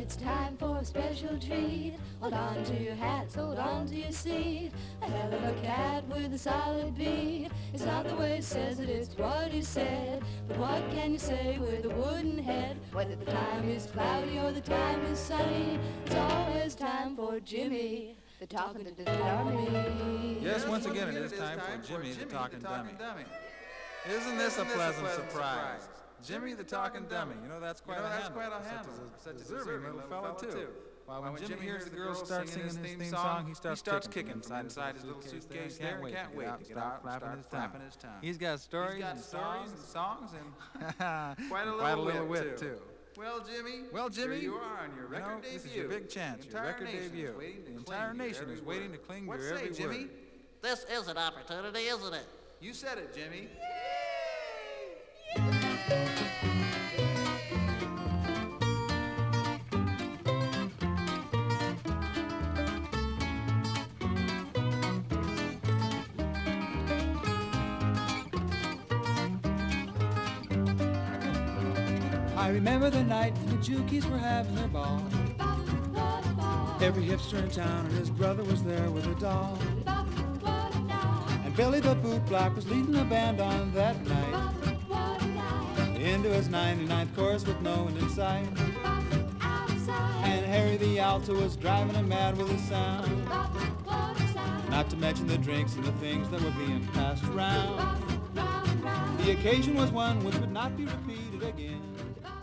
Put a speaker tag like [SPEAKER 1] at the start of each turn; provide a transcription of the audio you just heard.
[SPEAKER 1] it's time for a special treat. Hold on to your hats, hold on to your seat. A hell of a cat with a solid beat. It's not the way it says it, it's what he said. But what can you say with a wooden head? Whether the time is cloudy or the time is sunny, it's always time for Jimmy, the talking dummy.
[SPEAKER 2] Yes, once again it is time for Jimmy, the talking dummy. Isn't this a pleasant surprise? Jimmy the talking dummy. You know, that's quite a handle. Such a deserving little fella, too. While when Jimmy hears the girls start singing his theme song, he starts kicking inside his little suitcase there and can't wait to get out and start flapping his tongue. He's got stories and songs and quite a little wit, too.
[SPEAKER 3] Well, Jimmy,
[SPEAKER 2] here
[SPEAKER 3] you are on your record debut.
[SPEAKER 2] This is your big chance, your record debut. The entire nation is waiting to cling to your every word.
[SPEAKER 3] Jimmy?
[SPEAKER 4] This is an opportunity, isn't it?
[SPEAKER 3] You said it, Jimmy.
[SPEAKER 5] I remember the night when the Jukies were having their ball. Every hipster in town and his brother was there with a doll. And Billy the bootblack was leading the band on that night into his 99th chorus with no one in sight. And Harry the alto was driving him mad with his sound, not to mention the drinks and the things that were being passed around. The occasion was one which would not be repeated again.